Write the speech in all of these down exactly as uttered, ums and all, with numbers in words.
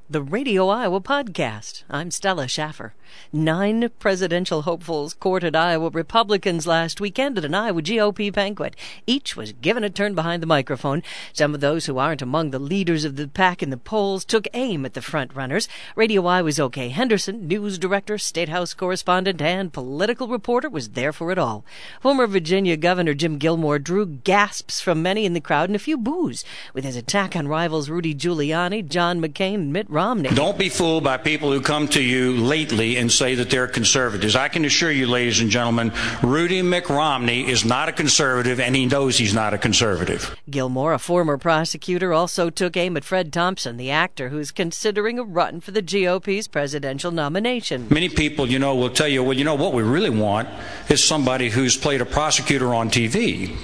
The Radio Iowa Podcast. I'm Stella Schaffer. Nine presidential hopefuls courted Iowa Republicans last weekend at an Iowa G O P banquet. Each was given a turn behind the microphone. Some of those who aren't among the leaders of the pack in the polls took aim at the front-runners. Radio Iowa's O.K. Henderson, news director, State House correspondent, and political reporter, was there for it all. Former Virginia Governor Jim Gilmore drew gasps from many in the crowd and a few boos with his attack on rivals Rudy Giuliani, John McCain, and Mitt Romney. Don't be fooled by people who come to you lately and say that they're conservatives. I can assure you, ladies and gentlemen, Rudy McRomney is not a conservative, and he knows he's not a conservative. Gilmore, a former prosecutor, also took aim at Fred Thompson, the actor who's considering a run for the G O P's presidential nomination. Many people, you know, will tell you, well, you know, what we really want is somebody who's played a prosecutor on T V.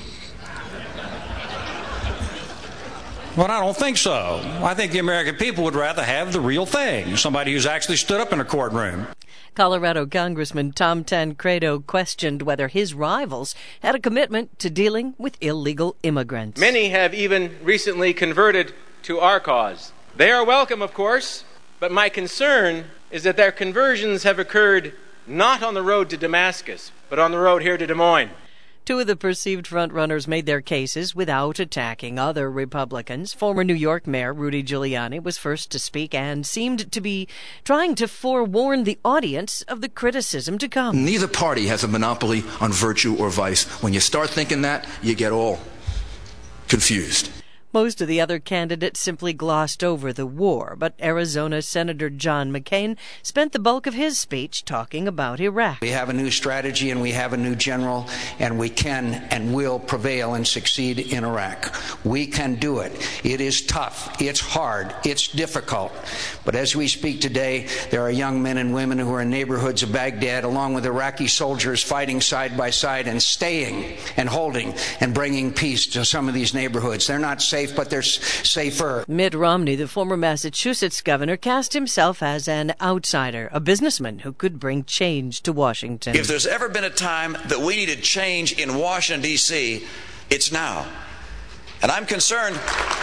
But I don't think so. I think the American people would rather have the real thing, somebody who's actually stood up in a courtroom. Colorado Congressman Tom Tancredo questioned whether his rivals had a commitment to dealing with illegal immigrants. Many have even recently converted to our cause. They are welcome, of course, but my concern is that their conversions have occurred not on the road to Damascus, but on the road here to Des Moines. Two of the perceived frontrunners made their cases without attacking other Republicans. Former New York Mayor Rudy Giuliani was first to speak and seemed to be trying to forewarn the audience of the criticism to come. Neither party has a monopoly on virtue or vice. When you start thinking that, you get all confused. Most of the other candidates simply glossed over the war, but Arizona Senator John McCain spent the bulk of his speech talking about Iraq. We have a new strategy and we have a new general, and we can and will prevail and succeed in Iraq. We can do it. It is tough. It's hard. It's difficult. But as we speak today, there are young men and women who are in neighborhoods of Baghdad, along with Iraqi soldiers, fighting side by side and staying and holding and bringing peace to some of these neighborhoods. They're not safe, but they're safer. Mitt Romney, the former Massachusetts governor, cast himself as an outsider, a businessman who could bring change to Washington. If there's ever been a time that we needed change in Washington, D C, it's now. And I'm concerned...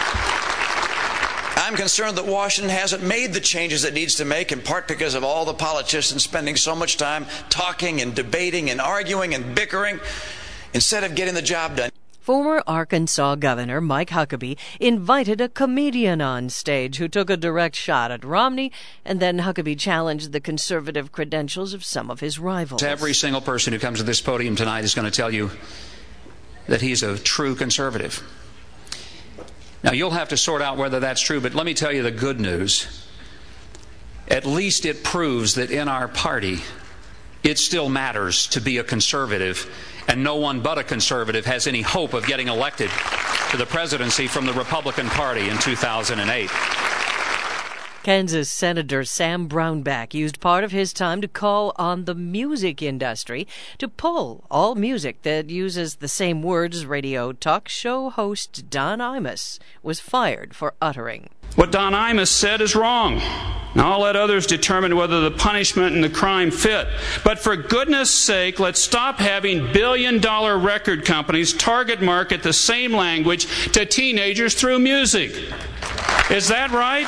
I'm concerned that Washington hasn't made the changes it needs to make, in part because of all the politicians spending so much time talking and debating and arguing and bickering instead of getting the job done. Former Arkansas Governor Mike Huckabee invited a comedian on stage who took a direct shot at Romney, and then Huckabee challenged the conservative credentials of some of his rivals. Every single person who comes to this podium tonight is going to tell you that he's a true conservative. Now, you'll have to sort out whether that's true, but let me tell you the good news. At least it proves that in our party, it still matters to be a conservative, and no one but a conservative has any hope of getting elected to the presidency from the Republican Party in two thousand eight. Kansas Senator Sam Brownback used part of his time to call on the music industry to pull all music that uses the same words radio talk show host Don Imus was fired for uttering. What Don Imus said is wrong. Now, I'll let others determine whether the punishment and the crime fit. But for goodness sake, let's stop having billion-dollar record companies target market the same language to teenagers through music. Is that right?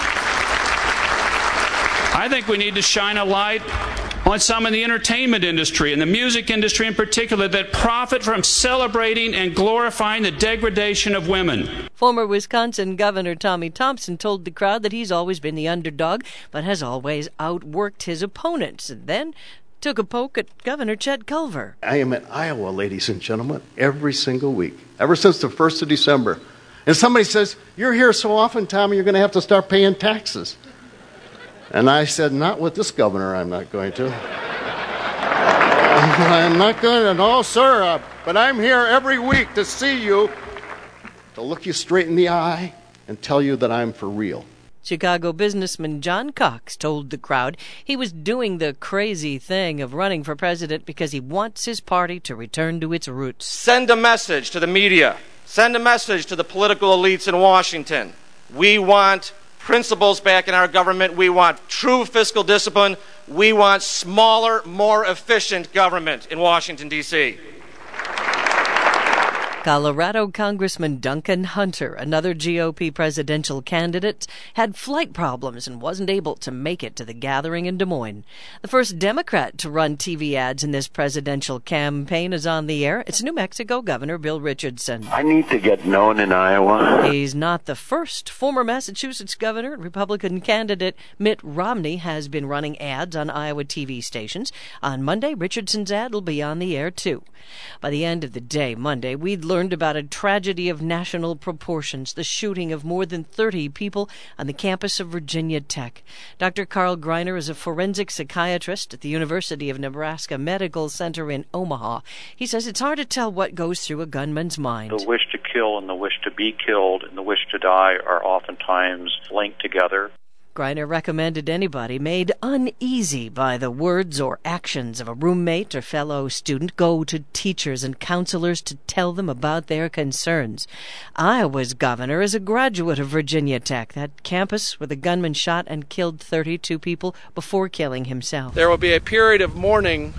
I think we need to shine a light on some in the entertainment industry and the music industry in particular that profit from celebrating and glorifying the degradation of women. Former Wisconsin Governor Tommy Thompson told the crowd that he's always been the underdog, but has always outworked his opponents, and then took a poke at Governor Chet Culver. I am in Iowa, ladies and gentlemen, every single week, ever since the first of December. And somebody says, "You're here so often, Tommy, you're going to have to start paying taxes." And I said, "Not with this governor, I'm not going to." I'm not going to, no, sir. Uh, but I'm here every week to see you, to look you straight in the eye and tell you that I'm for real. Chicago businessman John Cox told the crowd he was doing the crazy thing of running for president because he wants his party to return to its roots. Send a message to the media. Send a message to the political elites in Washington. We want principles back in our government. We want true fiscal discipline. We want smaller, more efficient government in Washington, D C Colorado Congressman Duncan Hunter, another G O P presidential candidate, had flight problems and wasn't able to make it to the gathering in Des Moines. The first Democrat to run T V ads in this presidential campaign is on the air. It's New Mexico Governor Bill Richardson. I need to get known in Iowa. He's not the first. Former Massachusetts Governor and Republican candidate Mitt Romney has been running ads on Iowa T V stations. On Monday, Richardson's ad will be on the air, too. By the end of the day, Monday, we'd learned about a tragedy of national proportions, the shooting of more than thirty people on the campus of Virginia Tech. Doctor Carl Greiner is a forensic psychiatrist at the University of Nebraska Medical Center in Omaha. He says it's hard to tell what goes through a gunman's mind. The wish to kill and the wish to be killed and the wish to die are oftentimes linked together. Greiner recommended anybody made uneasy by the words or actions of a roommate or fellow student go to teachers and counselors to tell them about their concerns. Iowa's governor is a graduate of Virginia Tech, that campus where the gunman shot and killed thirty-two people before killing himself. There will be a period of mourning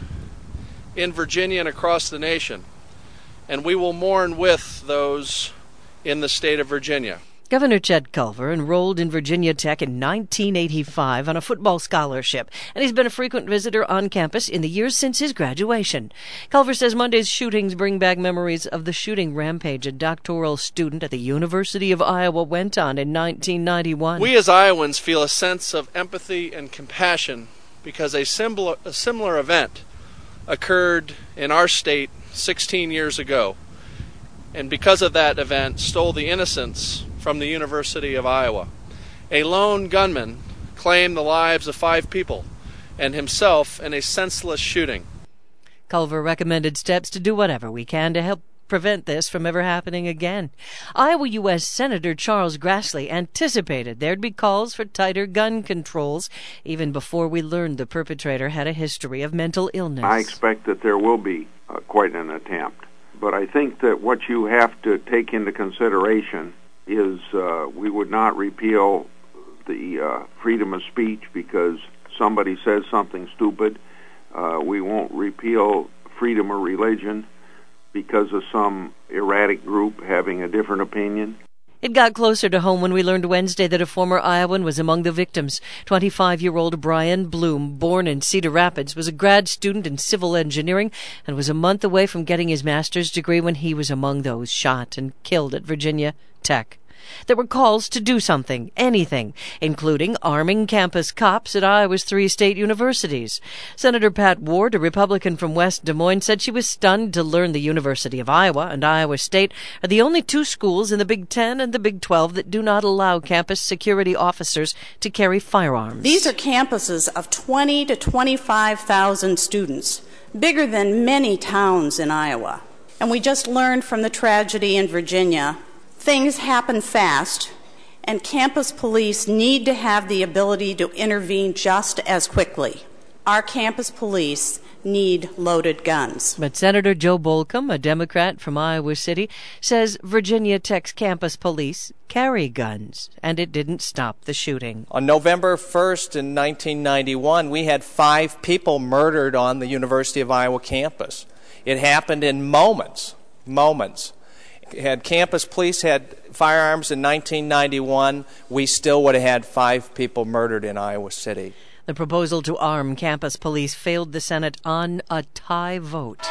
in Virginia and across the nation, and we will mourn with those in the state of Virginia. Governor Chet Culver enrolled in Virginia Tech in nineteen eighty-five on a football scholarship, and he's been a frequent visitor on campus in the years since his graduation. Culver says Monday's shootings bring back memories of the shooting rampage a doctoral student at the University of Iowa went on in nineteen ninety-one. We as Iowans feel a sense of empathy and compassion because a similar, a similar event occurred in our state sixteen years ago, and because of that event stole the innocence from the University of Iowa. A lone gunman claimed the lives of five people and himself in a senseless shooting. Culver recommended steps to do whatever we can to help prevent this from ever happening again. Iowa U S Senator Charles Grassley anticipated there'd be calls for tighter gun controls even before we learned the perpetrator had a history of mental illness. I expect that there will be uh, quite an attempt. But I think that what you have to take into consideration is uh, we would not repeal the uh, freedom of speech because somebody says something stupid. Uh, we won't repeal freedom of religion because of some erratic group having a different opinion. It got closer to home when we learned Wednesday that a former Iowan was among the victims. twenty-five-year-old Brian Bloom, born in Cedar Rapids, was a grad student in civil engineering and was a month away from getting his master's degree when he was among those shot and killed at Virginia Tech. There were calls to do something, anything, including arming campus cops at Iowa's three state universities. Senator Pat Ward, a Republican from West Des Moines, said she was stunned to learn the University of Iowa and Iowa State are the only two schools in the Big Ten and the Big Twelve that do not allow campus security officers to carry firearms. These are campuses of twenty to twenty-five thousand students, bigger than many towns in Iowa. And we just learned from the tragedy in Virginia, things happen fast, and campus police need to have the ability to intervene just as quickly. Our campus police need loaded guns. But Senator Joe Bolcom, a Democrat from Iowa City, says Virginia Tech's campus police carry guns, and it didn't stop the shooting. On November first in nineteen ninety-one, we had five people murdered on the University of Iowa campus. It happened in moments, moments. Had campus police had firearms in nineteen ninety-one, we still would have had five people murdered in Iowa City. The proposal to arm campus police failed the Senate on a tie vote.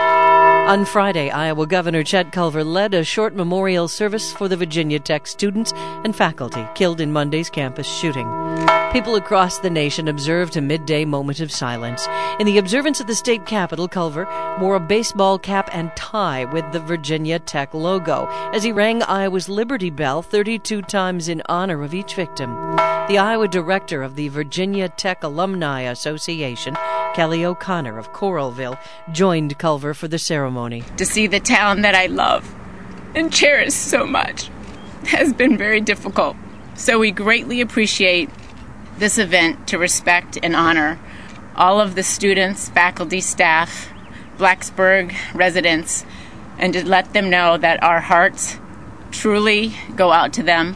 On Friday, Iowa Governor Chet Culver led a short memorial service for the Virginia Tech students and faculty killed in Monday's campus shooting. People across the nation observed a midday moment of silence. In the observance at the state capitol, Culver wore a baseball cap and tie with the Virginia Tech logo as he rang Iowa's Liberty Bell thirty-two times in honor of each victim. The Iowa director of the Virginia Tech Alumni Association, Kelly O'Connor of Coralville, joined Culver for the ceremony. To see the town that I love and cherish so much has been very difficult. So we greatly appreciate this event to respect and honor all of the students, faculty, staff, Blacksburg residents, and to let them know that our hearts truly go out to them.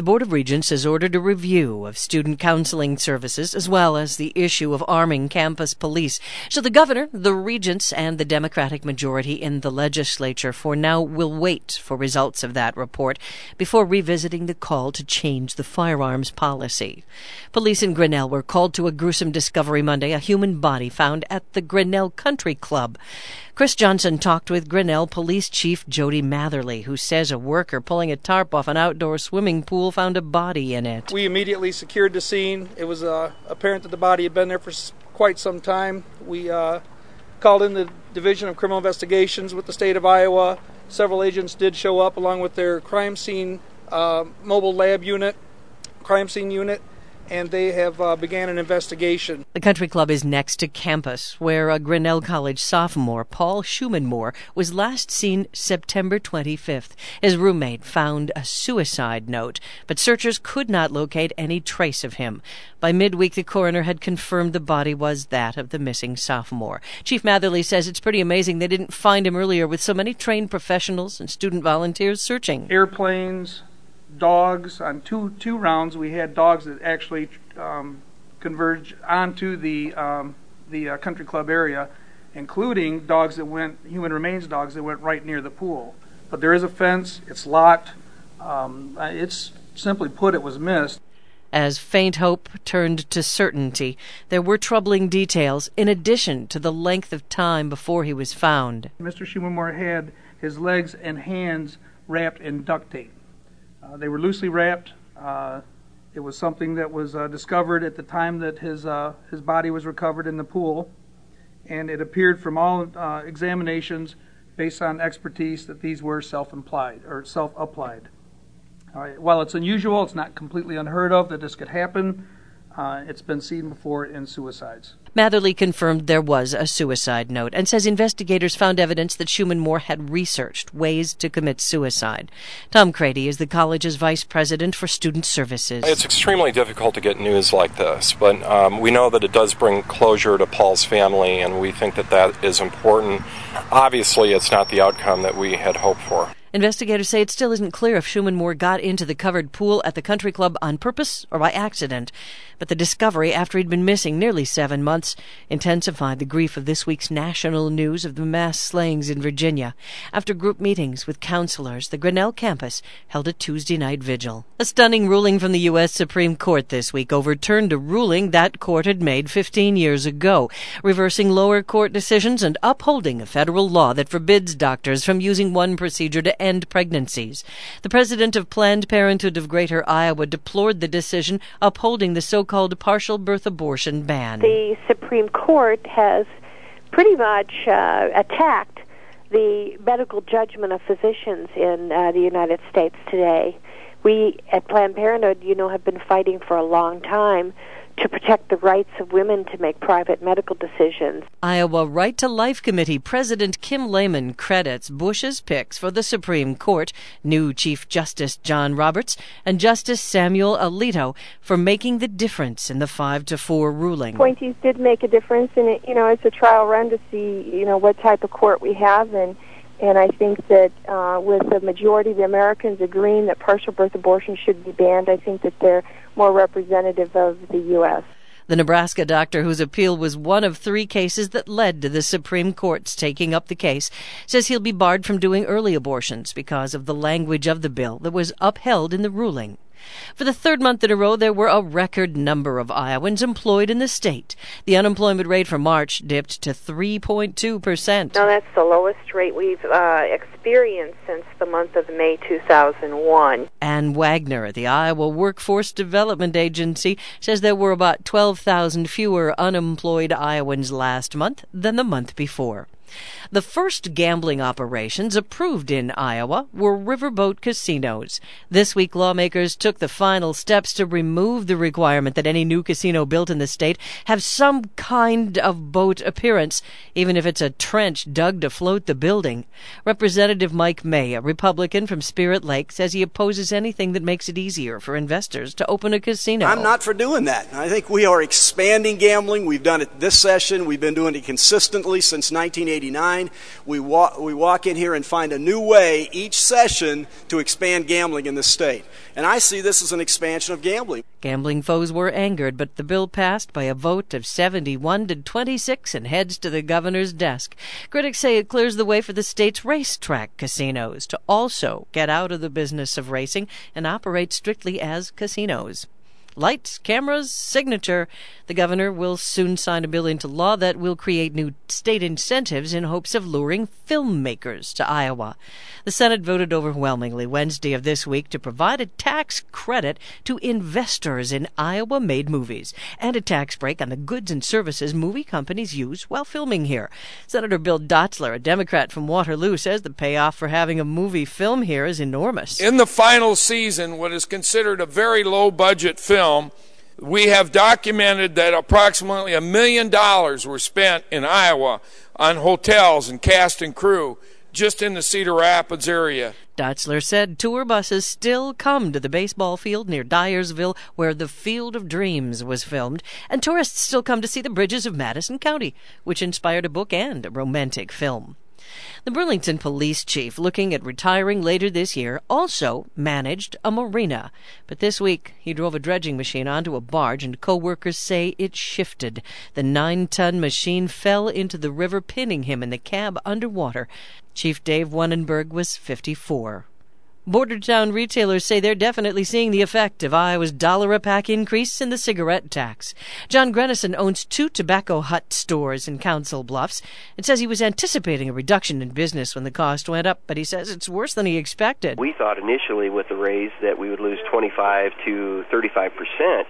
The Board of Regents has ordered a review of student counseling services as well as the issue of arming campus police. So the governor, the regents, and the Democratic majority in the legislature for now will wait for results of that report before revisiting the call to change the firearms policy. Police in Grinnell were called to a gruesome discovery Monday, a human body found at the Grinnell Country Club. Chris Johnson talked with Grinnell Police Chief Jody Matherly, who says a worker pulling a tarp off an outdoor swimming pool found a body in it. We immediately secured the scene. It was uh, apparent that the body had been there for quite some time. We uh, called in the Division of Criminal Investigations with the state of Iowa. Several agents did show up along with their crime scene uh, mobile lab unit, crime scene unit, and they have uh, began an investigation. The country club is next to campus, where a Grinnell College sophomore, Paul Schumann-Moore, was last seen September twenty-fifth. His roommate found a suicide note, but searchers could not locate any trace of him. By midweek, the coroner had confirmed the body was that of the missing sophomore. Chief Matherly says it's pretty amazing they didn't find him earlier with so many trained professionals and student volunteers searching. Airplanes, dogs. On two two rounds, we had dogs that actually um, converged onto the um, the uh, country club area, including dogs that went human remains dogs that went right near the pool. But there is a fence. It's locked. Um, it's simply put, it was missed. As faint hope turned to certainty, there were troubling details in addition to the length of time before he was found. Mister Schumann-Moore had his legs and hands wrapped in duct tape. Uh, they were loosely wrapped. Uh, it was something that was uh, discovered at the time that his uh, his body was recovered in the pool, and it appeared from all uh, examinations, based on expertise, that these were self-implied or self-applied. Uh, while it's unusual, it's not completely unheard of that this could happen. Uh, it's been seen before in suicides. Matherly confirmed there was a suicide note and says investigators found evidence that Schumann-Moore had researched ways to commit suicide. Tom Crady is the college's vice president for student services. It's extremely difficult to get news like this, but um, we know that it does bring closure to Paul's family, and we think that that is important. Obviously, it's not the outcome that we had hoped for. Investigators say it still isn't clear if Schumann-Moore got into the covered pool at the country club on purpose or by accident. But the discovery, after he'd been missing nearly seven months, intensified the grief of this week's national news of the mass slayings in Virginia. After group meetings with counselors, the Grinnell campus held a Tuesday night vigil. A stunning ruling from the U S Supreme Court this week overturned a ruling that court had made fifteen years ago, reversing lower court decisions and upholding a federal law that forbids doctors from using one procedure to end pregnancies. The president of Planned Parenthood of Greater Iowa deplored the decision, upholding the so-called partial birth abortion ban. The Supreme Court has pretty much uh, attacked the medical judgment of physicians in uh, the United States today. We at Planned Parenthood, you know, have been fighting for a long time to protect the rights of women to make private medical decisions. Iowa Right to Life Committee President Kim Lehman credits Bush's picks for the Supreme Court, new Chief Justice John Roberts and Justice Samuel Alito, for making the difference in the five to four ruling. Appointees did make a difference, and it, you know, it's a trial run to see, you know, what type of court we have, and and I think that uh, with the majority of the Americans agreeing that partial birth abortion should be banned, I think that they're more representative of the U S The Nebraska doctor, whose appeal was one of three cases that led to the Supreme Court's taking up the case, says he'll be barred from doing early abortions because of the language of the bill that was upheld in the ruling. For the third month in a row, there were a record number of Iowans employed in the state. The unemployment rate for March dipped to three point two percent. Now, that's the lowest rate we've uh, experienced since the month of May two thousand one. Ann Wagner at the Iowa Workforce Development Agency says there were about twelve thousand fewer unemployed Iowans last month than the month before. The first gambling operations approved in Iowa were riverboat casinos. This week, lawmakers took the final steps to remove the requirement that any new casino built in the state have some kind of boat appearance, even if it's a trench dug to float the building. Representative Mike May, a Republican from Spirit Lake, says he opposes anything that makes it easier for investors to open a casino. I'm not for doing that. I think we are expanding gambling. We've done it this session. We've been doing it consistently since nineteen eighty-five. eighty-nine. We walk, we walk in here and find a new way each session to expand gambling in the state. And I see this as an expansion of gambling. Gambling foes were angered, but the bill passed by a vote of seventy-one to twenty-six and heads to the governor's desk. Critics say it clears the way for the state's racetrack casinos to also get out of the business of racing and operate strictly as casinos. Lights, cameras, signature. The governor will soon sign a bill into law that will create new state incentives in hopes of luring filmmakers to Iowa. The Senate voted overwhelmingly Wednesday of this week to provide a tax credit to investors in Iowa-made movies and a tax break on the goods and services movie companies use while filming here. Senator Bill Dotzler, a Democrat from Waterloo, says the payoff for having a movie film here is enormous. In the final season, what is considered a very low-budget film, we have documented that approximately a million dollars were spent in Iowa on hotels and cast and crew just in the Cedar Rapids area. Dotzler said tour buses still come to the baseball field near Dyersville, where The Field of Dreams was filmed, and tourists still come to see the bridges of Madison County, which inspired a book and a romantic film. The Burlington police chief, looking at retiring later this year, also managed a marina. But this week, he drove a dredging machine onto a barge, and co-workers say it shifted. The nine-ton machine fell into the river, pinning him in the cab underwater. Chief Dave Wannenberg was fifty-four. Border town retailers say they're definitely seeing the effect of Iowa's dollar-a-pack increase in the cigarette tax. John Grennison owns two Tobacco Hut stores in Council Bluffs. It says he was anticipating a reduction in business when the cost went up, but he says it's worse than he expected. We thought initially with the raise that we would lose twenty-five to thirty-five percent,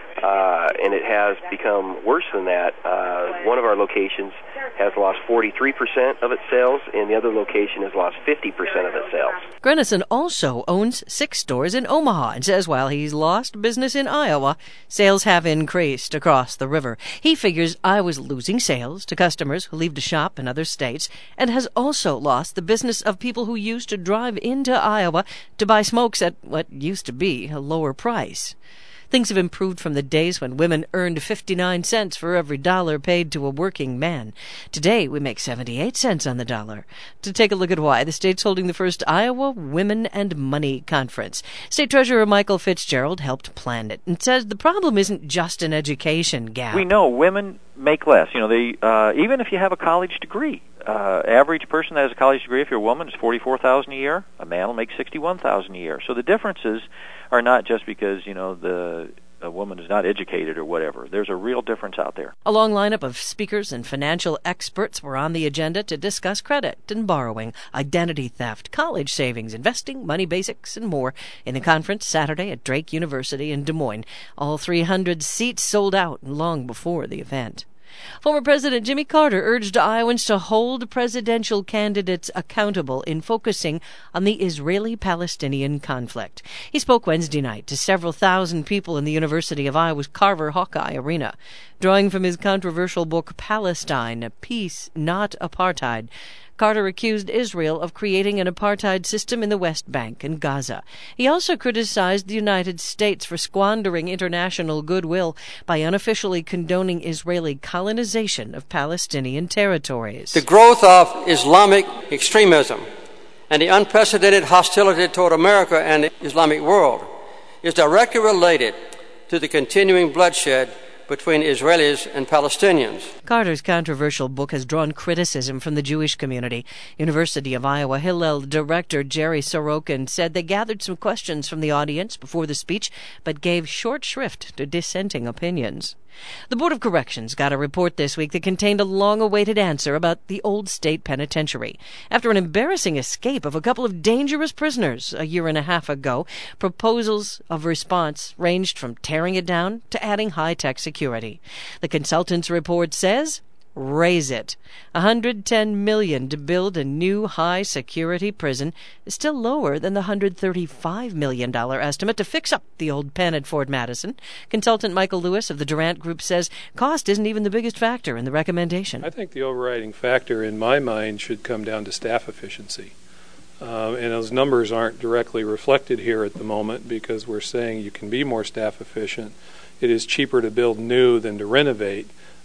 uh, and it has become worse than that. Uh, one of our locations has lost forty-three percent of its sales, and the other location has lost fifty percent of its sales. Grennison also owns six stores in Omaha and says while he's lost business in Iowa, sales have increased across the river. He figures Iowa's losing sales to customers who leave to shop in other states and has also lost the business of people who used to drive into Iowa to buy smokes at what used to be a lower price. Things have improved from the days when women earned fifty-nine cents for every dollar paid to a working man. Today, we make seventy-eight cents on the dollar. To take a look at why, the state's holding the first Iowa Women and Money Conference. State Treasurer Michael Fitzgerald helped plan it and says the problem isn't just an education gap. We know women make less. You know, they uh, even if you have a college degree. Uh, average person that has a college degree, if you're a woman, is forty-four thousand dollars a year. A man will make sixty-one thousand dollars a year. So the differences are not just because, you know, the a woman is not educated or whatever. There's a real difference out there. A long lineup of speakers and financial experts were on the agenda to discuss credit and borrowing, identity theft, college savings, investing, money basics, and more in the conference Saturday at Drake University in Des Moines. All three hundred seats sold out long before the event. Former President Jimmy Carter urged Iowans to hold presidential candidates accountable in focusing on the Israeli-Palestinian conflict. He spoke Wednesday night to several thousand people in the University of Iowa's Carver Hawkeye Arena. Drawing from his controversial book Palestine, Peace, Not Apartheid, Carter accused Israel of creating an apartheid system in the West Bank and Gaza. He also criticized the United States for squandering international goodwill by unofficially condoning Israeli colonization of Palestinian territories. The growth of Islamic extremism and the unprecedented hostility toward America and the Islamic world is directly related to the continuing bloodshed between Israelis and Palestinians. Carter's controversial book has drawn criticism from the Jewish community. University of Iowa Hillel director Jerry Sorokin said they gathered some questions from the audience before the speech, but gave short shrift to dissenting opinions. The Board of Corrections got a report this week that contained a long-awaited answer about the Old State Penitentiary. After an embarrassing escape of a couple of dangerous prisoners a year and a half ago, proposals of response ranged from tearing it down to adding high-tech security. The consultant's report says, raise it. one hundred ten million dollars to build a new high-security prison is still lower than the one hundred thirty-five million dollars estimate to fix up the old pen at Fort Madison. Consultant Michael Lewis of the Durant Group says cost isn't even the biggest factor in the recommendation. I think the overriding factor in my mind should come down to staff efficiency. Uh, and those numbers aren't directly reflected here at the moment because we're saying you can be more staff efficient. It is cheaper to build new than to renovate.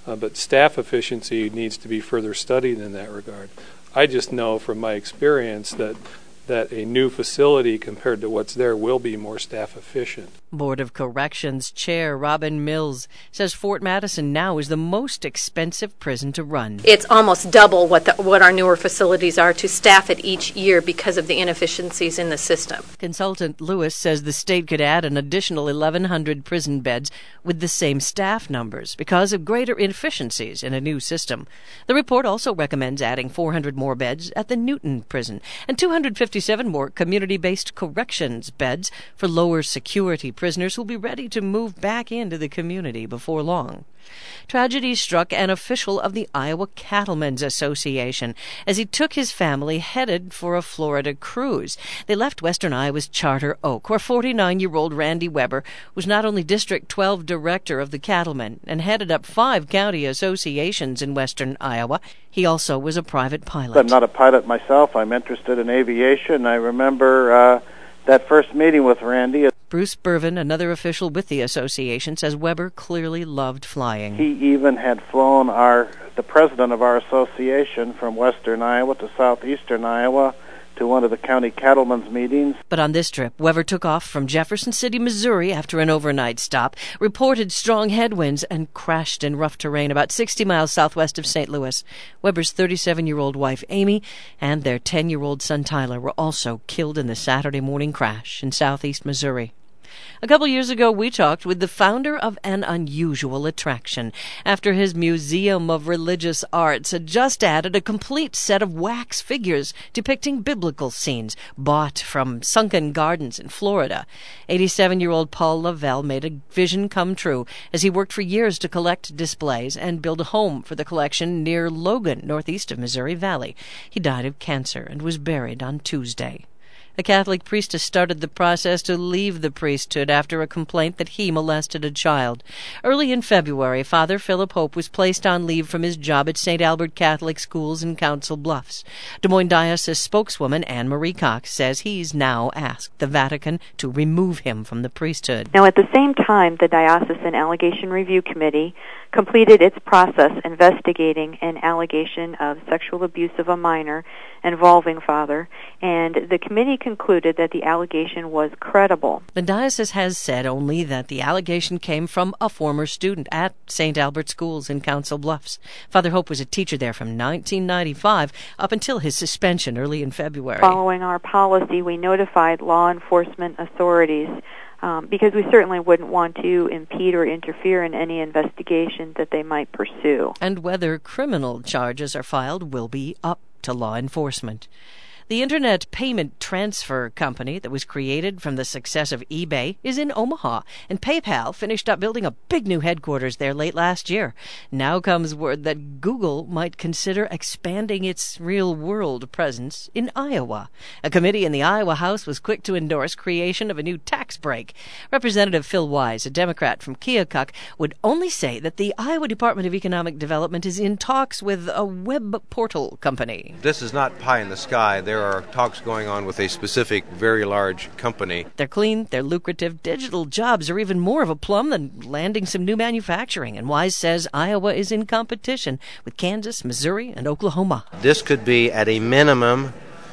Uh, but staff efficiency needs to be further studied in that regard. I just know from my experience that that a new facility compared to what's there will be more staff efficient. Board of Corrections Chair Robin Mills says Fort Madison now is the most expensive prison to run. It's almost double what the, what our newer facilities are to staff it each year because of the inefficiencies in the system. Consultant Lewis says the state could add an additional eleven hundred prison beds with the same staff numbers because of greater inefficiencies in a new system. The report also recommends adding four hundred more beds at the Newton prison and two hundred fifty-seven more community-based corrections beds for lower security prisoners who'll be ready to move back into the community before long. Tragedy struck an official of the Iowa Cattlemen's Association as he took his family headed for a Florida cruise. They left western Iowa's Charter Oak, where forty-nine-year-old Randy Weber was not only District twelve director of the Cattlemen and headed up five county associations in western Iowa, he also was a private pilot. I'm not a pilot myself. I'm interested in aviation. I remember uh, that first meeting with Randy. Bruce Bervin, another official with the association, says Weber clearly loved flying. He even had flown our the president of our association from western Iowa to southeastern Iowa to one of the county cattlemen's meetings. But on this trip, Weber took off from Jefferson City, Missouri after an overnight stop, reported strong headwinds, and crashed in rough terrain about sixty miles southwest of Saint Louis. Weber's thirty-seven-year-old wife, Amy, and their ten-year-old son, Tyler, were also killed in the Saturday morning crash in southeast Missouri. A couple years ago, we talked with the founder of an unusual attraction after his Museum of Religious Arts had just added a complete set of wax figures depicting biblical scenes bought from sunken gardens in Florida. eighty-seven-year-old Paul Lavelle made a vision come true as he worked for years to collect displays and build a home for the collection near Logan, northeast of Missouri Valley. He died of cancer and was buried on Tuesday. A Catholic priestess started the process to leave the priesthood after a complaint that he molested a child. Early in February, Father Philip Hope was placed on leave from his job at Saint Albert Catholic Schools in Council Bluffs. Des Moines Diocese spokeswoman Anne Marie Cox says he's now asked the Vatican to remove him from the priesthood. Now, at the same time, the Diocesan Allegation Review Committee completed its process investigating an allegation of sexual abuse of a minor involving Father, and the committee concluded that the allegation was credible. The diocese has said only that the allegation came from a former student at Saint Albert Schools in Council Bluffs. Father Hope was a teacher there from nineteen ninety-five up until his suspension early in February. Following our policy, we notified law enforcement authorities Um, because we certainly wouldn't want to impede or interfere in any investigation that they might pursue. And whether criminal charges are filed will be up to law enforcement. The Internet payment transfer company that was created from the success of eBay is in Omaha, and PayPal finished up building a big new headquarters there late last year. Now comes word that Google might consider expanding its real-world presence in Iowa. A committee in the Iowa House was quick to endorse creation of a new tax break. Representative Phil Wise, a Democrat from Keokuk, would only say that the Iowa Department of Economic Development is in talks with a web portal company. This is not pie in the sky. There are talks going on with a specific, very large company. They're clean, they're lucrative. Digital jobs are even more of a plum than landing some new manufacturing. And Wise says Iowa is in competition with Kansas, Missouri, and Oklahoma. This could be, at a minimum,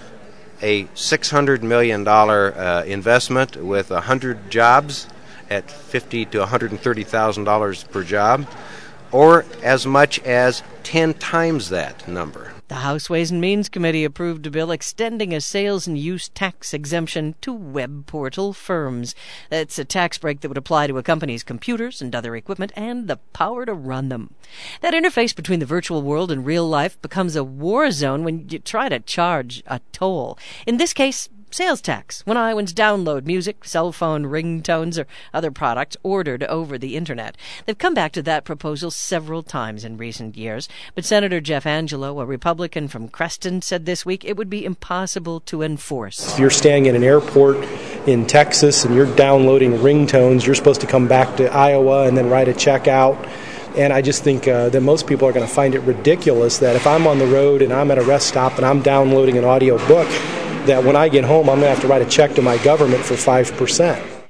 a six hundred million dollars uh, investment with one hundred jobs at fifty thousand to one hundred thirty thousand dollars per job, or as much as ten times that number. The House Ways and Means Committee approved a bill extending a sales and use tax exemption to web portal firms. It's a tax break that would apply to a company's computers and other equipment and the power to run them. That interface between the virtual world and real life becomes a war zone when you try to charge a toll. In this case, sales tax, when Iowans download music, cell phone ringtones, or other products ordered over the Internet. They've come back to that proposal several times in recent years, but Senator Jeff Angelo, a Republican from Creston, said this week it would be impossible to enforce. If you're staying in an airport in Texas and you're downloading ringtones, you're supposed to come back to Iowa and then write a check out. And I just think uh, that most people are going to find it ridiculous that if I'm on the road and I'm at a rest stop and I'm downloading an audio book, that when I get home, I'm going to have to write a check to my government for five percent.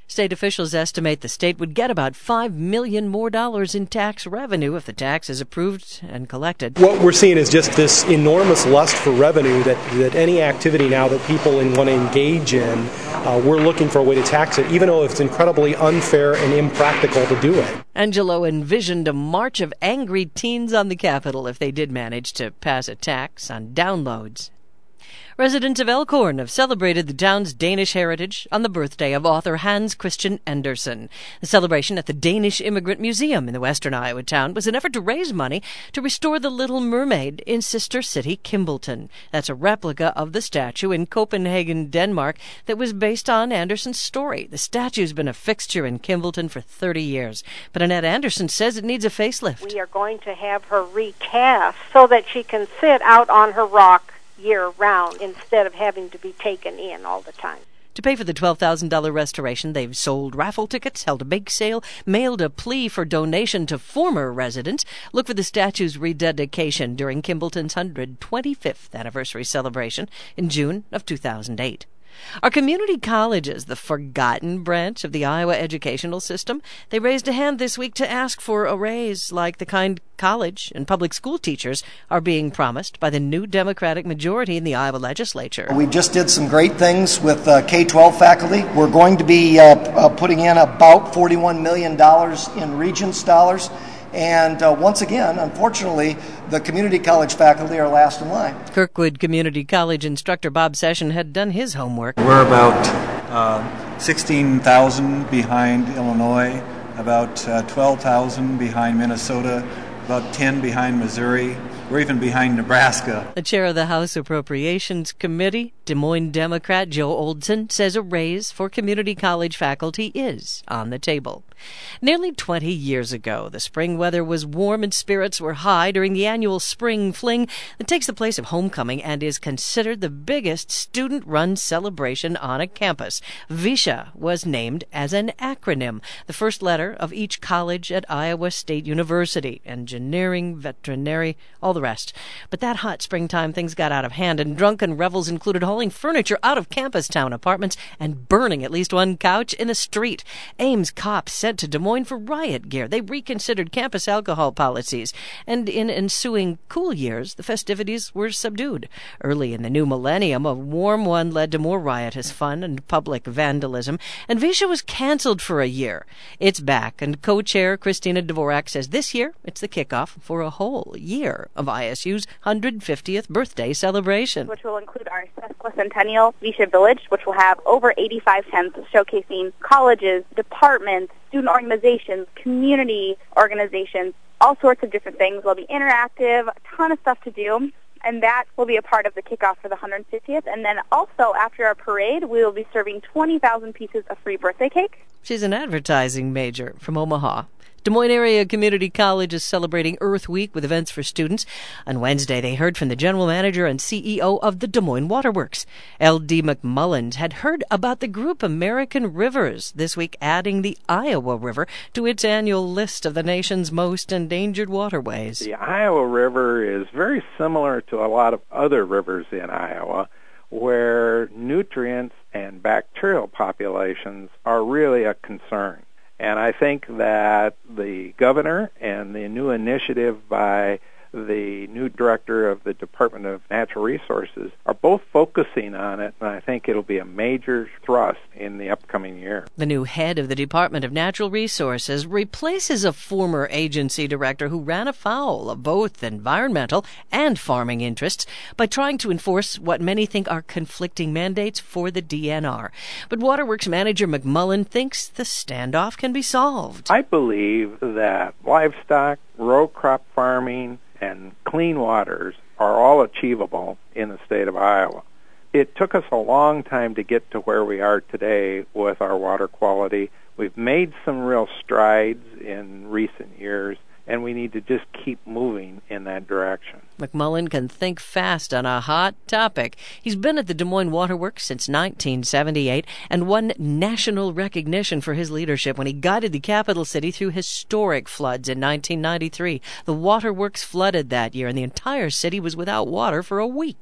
State officials estimate the state would get about five million dollars more dollars in tax revenue if the tax is approved and collected. What we're seeing is just this enormous lust for revenue that, that any activity now that people want to engage in, uh, we're looking for a way to tax it, even though it's incredibly unfair and impractical to do it. Angelo envisioned a march of angry teens on the Capitol if they did manage to pass a tax on downloads. Residents of Elkhorn have celebrated the town's Danish heritage on the birthday of author Hans Christian Andersen. The celebration at the Danish Immigrant Museum in the western Iowa town was an effort to raise money to restore the Little Mermaid in sister city Kimballton. That's a replica of the statue in Copenhagen, Denmark, that was based on Andersen's story. The statue's been a fixture in Kimballton for thirty years, but Annette Anderson says it needs a facelift. We are going to have her recast so that she can sit out on her rock year-round instead of having to be taken in all the time. To pay for the twelve thousand dollars restoration, they've sold raffle tickets, held a bake sale, mailed a plea for donation to former residents. Look for the statue's rededication during Kimballton's one hundred twenty-fifth anniversary celebration in June of two thousand eight. Our community colleges, the forgotten branch of the Iowa educational system, they raised a hand this week to ask for a raise like the kind college and public school teachers are being promised by the new Democratic majority in the Iowa legislature. We just did some great things with uh, K twelve faculty. We're going to be uh, uh, putting in about forty-one million dollars in Regents dollars. And uh, once again, unfortunately, the community college faculty are last in line. Kirkwood Community College instructor Bob Session had done his homework. We're about uh, sixteen thousand behind Illinois, about uh, twelve thousand behind Minnesota, about ten behind Missouri. We're even behind Nebraska. The chair of the House Appropriations Committee, Des Moines Democrat Joe Oldson, says a raise for community college faculty is on the table. Nearly twenty years ago, the spring weather was warm and spirits were high during the annual Spring Fling that takes the place of homecoming and is considered the biggest student-run celebration on a campus. VISHA was named as an acronym, the first letter of each college at Iowa State University, engineering, veterinary, all the rest. But that hot springtime, things got out of hand, and drunken revels included hauling furniture out of campus town apartments and burning at least one couch in the street. Ames cops sent to Des Moines for riot gear. They reconsidered campus alcohol policies, and in ensuing cool years, the festivities were subdued. Early in the new millennium, a warm one led to more riotous fun and public vandalism, and VISHA was canceled for a year. It's back, and co-chair Christina Dvorak says this year it's the kickoff for a whole year of I S U's one hundred fiftieth birthday celebration. Which will include our sesquicentennial VISHA Village, which will have over eighty-five tents showcasing colleges, departments, student organizations, community organizations, all sorts of different things. It'll be interactive, a ton of stuff to do, and that will be a part of the kickoff for the one hundred fiftieth. And then also, after our parade, we will be serving twenty thousand pieces of free birthday cake. She's an advertising major from Omaha. Des Moines Area Community College is celebrating Earth Week with events for students. On Wednesday, they heard from the general manager and C E O of the Des Moines Waterworks. L D McMullins had heard about the group American Rivers, this week adding the Iowa River to its annual list of the nation's most endangered waterways. The Iowa River is very similar to a lot of other rivers in Iowa, where nutrients and bacterial populations are really a concern. And I think that the governor and the new initiative by the new director of the Department of Natural Resources are both focusing on it, and I think it'll be a major thrust in the upcoming year. The new head of the Department of Natural Resources replaces a former agency director who ran afoul of both environmental and farming interests by trying to enforce what many think are conflicting mandates for the D N R. But Waterworks manager McMullen thinks the standoff can be solved. I believe that livestock, row crop farming, and clean waters are all achievable in the state of Iowa. It took us a long time to get to where we are today with our water quality. We've made some real strides in recent years, and we need to just keep moving in that direction. McMullen can think fast on a hot topic. He's been at the Des Moines Waterworks since nineteen seventy-eight and won national recognition for his leadership when he guided the capital city through historic floods in nineteen ninety-three. The waterworks flooded that year, and the entire city was without water for a week.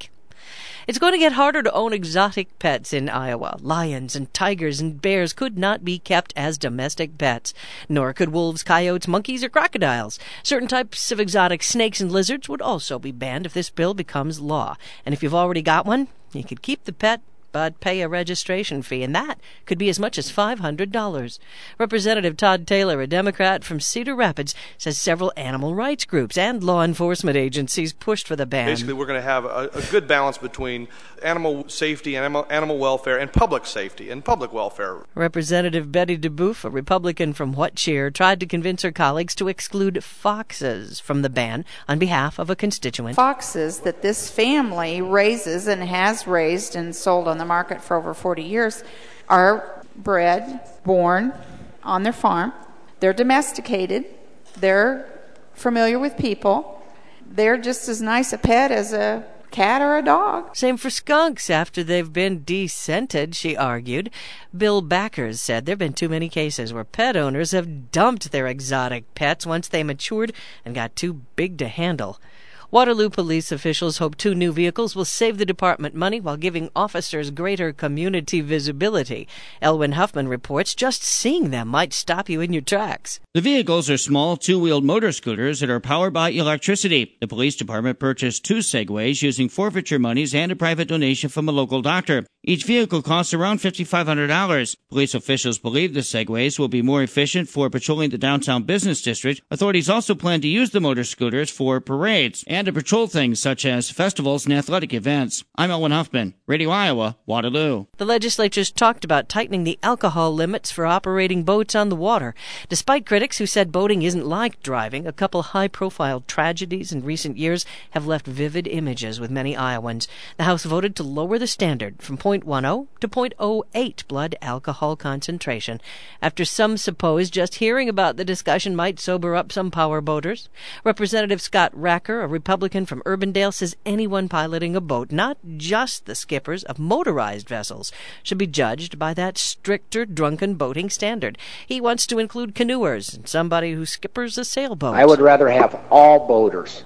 It's going to get harder to own exotic pets in Iowa. Lions and tigers and bears could not be kept as domestic pets, nor could wolves, coyotes, monkeys, or crocodiles. Certain types of exotic snakes and lizards would also be banned if this bill becomes law. And if you've already got one, you could keep the pet, but pay a registration fee, and that could be as much as five hundred dollars. Representative Todd Taylor, a Democrat from Cedar Rapids, says several animal rights groups and law enforcement agencies pushed for the ban. Basically, we're going to have a, a good balance between animal safety and animal, animal welfare and public safety and public welfare. Representative Betty DeBoeuf, a Republican from Whatcheer, tried to convince her colleagues to exclude foxes from the ban on behalf of a constituent. Foxes that this family raises and has raised and sold on the market for over forty years are bred, born on their farm. They're domesticated. They're familiar with people. They're just as nice a pet as a cat or a dog. Same for skunks after they've been descented, she argued. Bill Backers said there have been too many cases where pet owners have dumped their exotic pets once they matured and got too big to handle. Waterloo police officials hope two new vehicles will save the department money while giving officers greater community visibility. Elwyn Huffman reports just seeing them might stop you in your tracks. The vehicles are small two-wheeled motor scooters that are powered by electricity. The police department purchased two Segways using forfeiture monies and a private donation from a local doctor. Each vehicle costs around five thousand five hundred dollars. Police officials believe the Segways will be more efficient for patrolling the downtown business district. Authorities also plan to use the motor scooters for parades and to patrol things such as festivals and athletic events. I'm Elwyn Huffman, Radio Iowa, Waterloo. The legislature's talked about tightening the alcohol limits for operating boats on the water. Despite critics who said boating isn't like driving, a couple high-profile tragedies in recent years have left vivid images with many Iowans. The House voted to lower the standard from point one oh to point oh eight blood alcohol concentration, after some suppose just hearing about the discussion might sober up some power boaters. Representative Scott Racker, a Republican from Urbandale, says anyone piloting a boat, not just the skippers of motorized vessels, should be judged by that stricter drunken boating standard. He wants to include canoers and somebody who skippers a sailboat. I would rather have all boaters,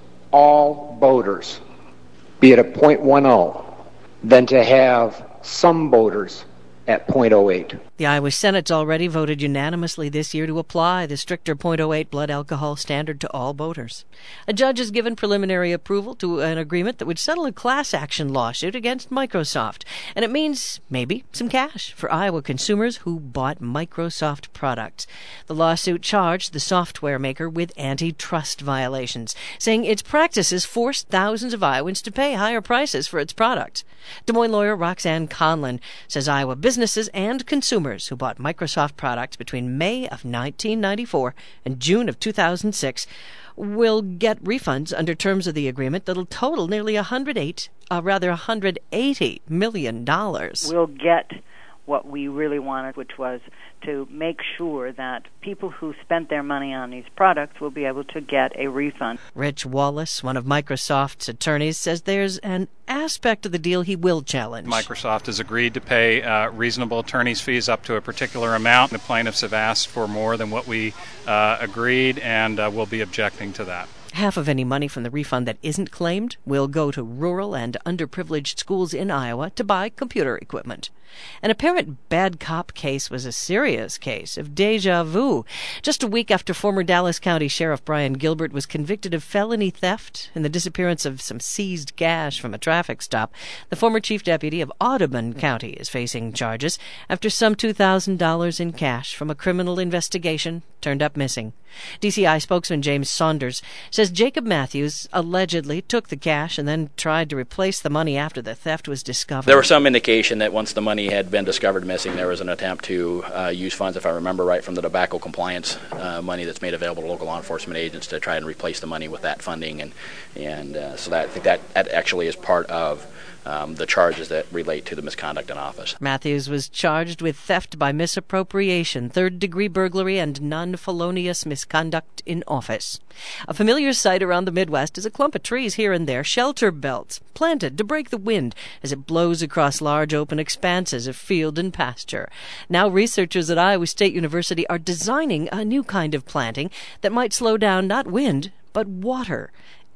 all boaters, be at a point one oh than to have some boaters at point oh eight. The Iowa Senate's already voted unanimously this year to apply the stricter point oh eight blood alcohol standard to all boaters. A judge has given preliminary approval to an agreement that would settle a class action lawsuit against Microsoft, and it means maybe some cash for Iowa consumers who bought Microsoft products. The lawsuit charged the software maker with antitrust violations, saying its practices forced thousands of Iowans to pay higher prices for its products. Des Moines lawyer Roxanne Conlon says Iowa businesses and consumers who bought Microsoft products between May of nineteen ninety-four and June of two thousand six will get refunds under terms of the agreement that'll total nearly one hundred eight, uh, rather one hundred eighty million dollars. We'll get what we really wanted, which was to make sure that people who spent their money on these products will be able to get a refund. Rich Wallace, one of Microsoft's attorneys, says there's an aspect of the deal he will challenge. Microsoft has agreed to pay uh, reasonable attorney's fees up to a particular amount. The plaintiffs have asked for more than what we uh, agreed, and uh, we'll be objecting to that. Half of any money from the refund that isn't claimed will go to rural and underprivileged schools in Iowa to buy computer equipment. An apparent bad cop case was a serious case of deja vu. Just a week after former Dallas County Sheriff Brian Gilbert was convicted of felony theft and the disappearance of some seized cash from a traffic stop, the former chief deputy of Audubon County is facing charges after some two thousand dollars in cash from a criminal investigation turned up missing. D C I spokesman James Saunders says Jacob Matthews allegedly took the cash and then tried to replace the money after the theft was discovered. There was some indication that once the money had been discovered missing, there was an attempt to uh, use funds, if I remember right, from the tobacco compliance uh, money that's made available to local law enforcement agents to try and replace the money with that funding, and and uh, so that I think that, that actually is part of Um, the charges that relate to the misconduct in office. Matthews was charged with theft by misappropriation, third-degree burglary, and non-felonious misconduct in office. A familiar sight around the Midwest is a clump of trees here and there, shelter belts, planted to break the wind as it blows across large open expanses of field and pasture. Now researchers at Iowa State University are designing a new kind of planting that might slow down not wind, but water.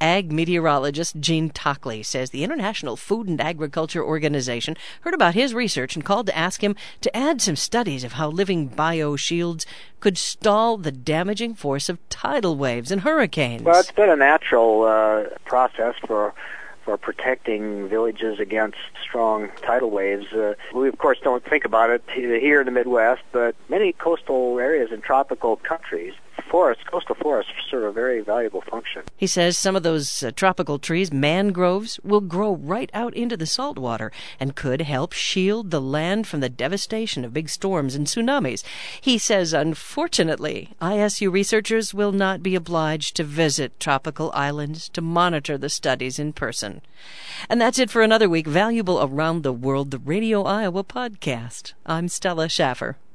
ag meteorologist Gene Tockley says the International Food and Agriculture Organization heard about his research and called to ask him to add some studies of how living bioshields could stall the damaging force of tidal waves and hurricanes. Well, it's been a natural uh, process for for protecting villages against strong tidal waves. Uh, we, of course, don't think about it here in the Midwest, but many coastal areas in tropical countries, forests, coastal forests, serve a very valuable function. He says some of those uh, tropical trees, mangroves, will grow right out into the saltwater and could help shield the land from the devastation of big storms and tsunamis. He says, unfortunately, I S U researchers will not be obliged to visit tropical islands to monitor the studies in person. And that's it for another week. Valuable Around the World, the Radio Iowa podcast. I'm Stella Schaffer.